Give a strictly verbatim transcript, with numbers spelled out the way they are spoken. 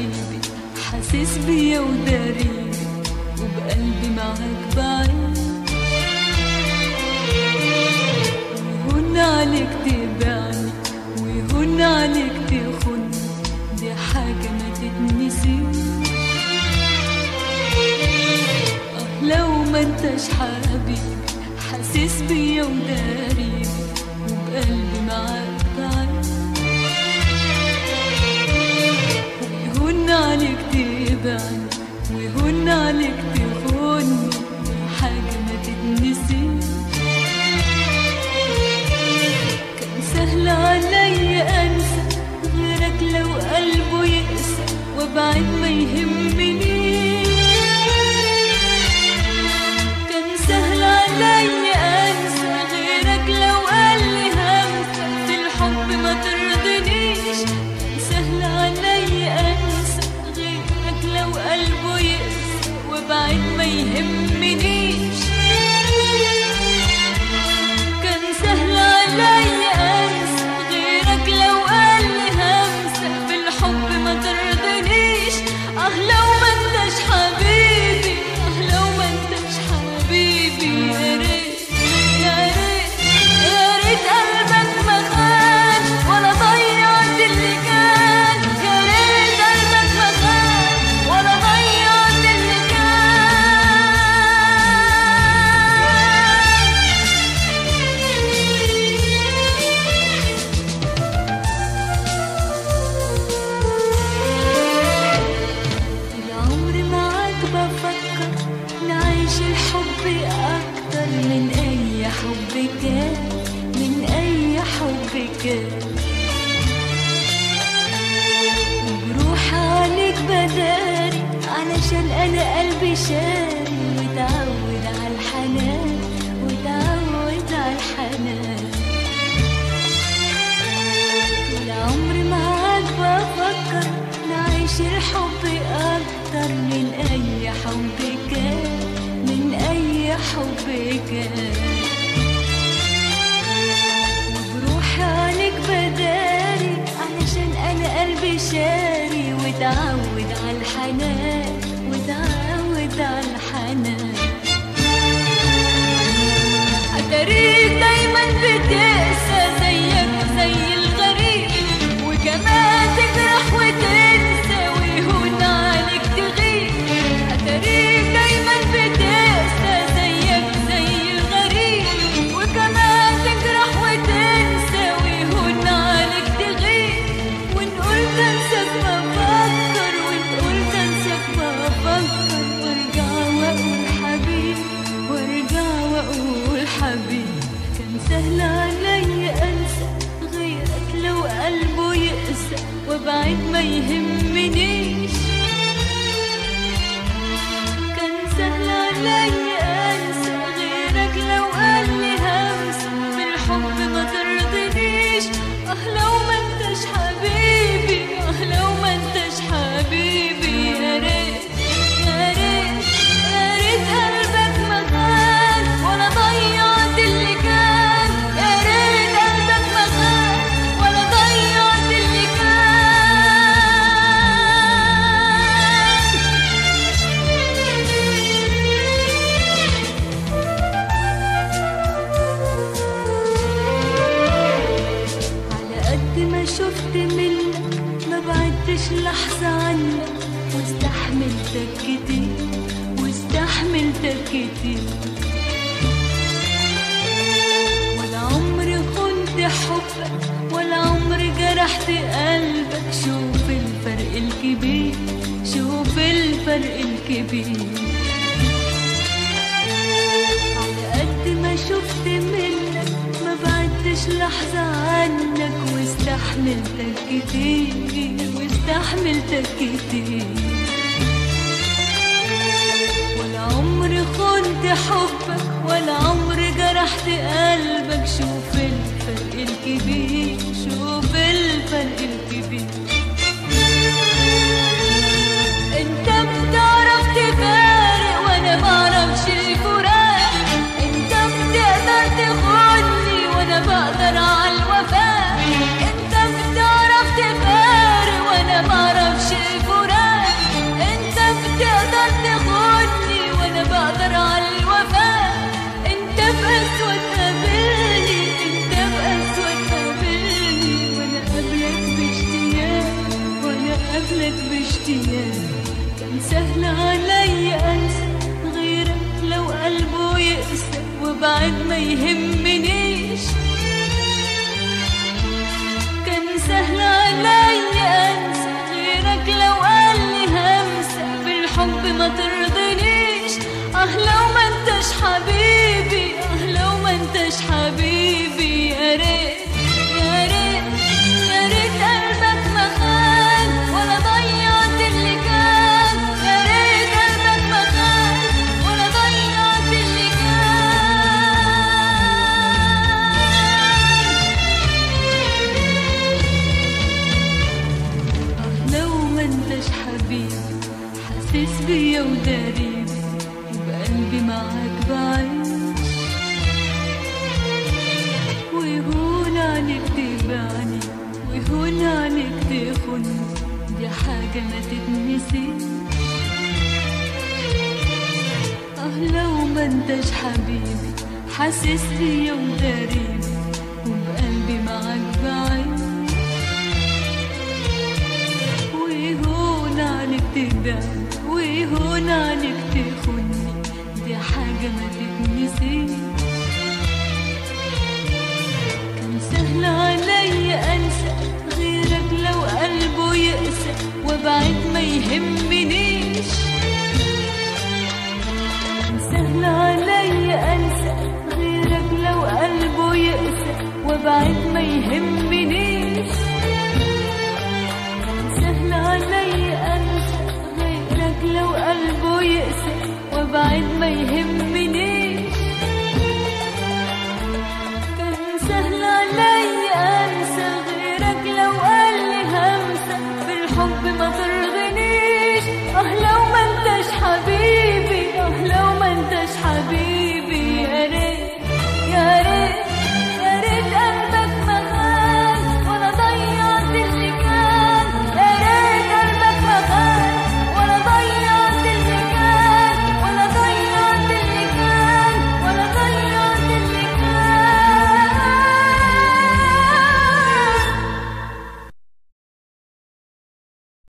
حبيبي حاسس بيا وداري وبقلبي معاك بعيد. ويهون عليك تبعني ويهون عليك تخوني، دي حاجة ما تتنسيش. اه لو ما انتش حبيبي حاسس بيا وداري وبقلبي معاك بعيد. ويهون عليك تبعني ويهون عليك تخوني، حاجة ما تتنسيش. كان سهل عليا انسى غيرك لو قلبه يقسى وابعد ما يهمنيش. كان سهل عليا انسى غيرك لو قال لي همسة في الحب ما ترضنيش. كان سهل عليا انسى غيرك لو قلبه يقسى وابعد ما يهمنيش. كان سهل عليا انسى غيرك لو قال لي همسة في الحب ما ترضنيش. اه لو ما انتش حبيبي اه لو ما انتش حبيبي يا ريت يا ريت يا ريت قلبك ما خان ولا ضيعت اللي كان. يا ريت قلبك ما خان ولا ضيعت اللي كان. العمر معاك بفكر نعيش الحب أكتر من أي حب كان، من أي حب كان. وبروح عليك بداري علشان أنا قلبي شاري وتعود على الحنان وتعود على الحنان. العمر معاك بفكر نعيش الحب أكتر من أي حب كان، من أي حب كان. وبروح عليك بداري علشان أنا قلبي شاري وتعود على الحنان وتعود على الحنان. أتاريك دايما بتقسى زيك زي الغريب، وكمان تجرح وتنسى ويهون عليك تغيب. أتاريك دايما بتقسى زيك زي الغريب، وكمان تجرح وتنسى ويهون عليك تغيب. وإن قلت أنساك بفكر وإن قلت أنساك بفكر وارجع وأقول حبيبي وارجع وأقول حبيبي. كان سهل عليا أنسى غيرك لو قلبه يقسى وابعد ما يهمنيش. كان سهل عليا أنسى غيرك لو قال لي همسة في الحب ما ترضنيش. اه لو ما انتش حبيبي اه لو ما انتش حبيبي يا ريت يا ريت يا ريت قلبك ما خان ولا ضيعت اللي كان. يا ريت قلبك ما خان ولا ضيعت اللي كان. على قد ما شفت منك ما بعدتش لحظة عنك، واستحملتك كتير واستحملتك كتير. ولا عمري خنت حبك ولا عمري جرحت قلبك. شوف الفرق الكبير شوف الفرق الكبير. على قد ما شفت منك ما بعدتش لحظة عنك، واستحملتك كتير واستحملتك كتير. ولا عمري خنت حبك ولا عمري جرحت قلبك. شوف الفرق الكبير شوف الفرق الكبير. انت بتعرف تفارق وانا بعرفش الفراق. انت بتقدر تخوني وانا بقدر على الوفاء. انت بتعرف تفارق وانا بعرفش الفراق. لك باشتياق. كان سهل علي انسى غيرك لو قلبه يقسى وبعد ما يهمنيش. كان سهل علي انسى غيرك لو قال لي همسة بالحب ما ترضنيش. اه لو ما انتش حبيبي، اه لو ما انتش حبيبي، يا ريت يا ريت يا ريت قلبك ما خان ولا ضيعت اللي كان. يا ريت قلبك ما خان ولا ضيعت اللي كان. اه لو ما انتش حبيبي حاسس بيا وداريبي وبقلبي معاك بعيش. ويهون عليك تبعني ويهون عليك تخوني، دي حاجة ما تتنسيش. اه لو ما انتش حبيبي حاسس بيا وداريبي وبقلبي معاك بعيش. ويهون عليك تبعني ويهون عليك تخوني، دي حاجة ما تتنسيش. كان سهل علي انسى غيرك لو قلبه يقسى وبعد ما يهمنيش. كان سهل علي انسى غيرك لو قلبه يقسى وبعد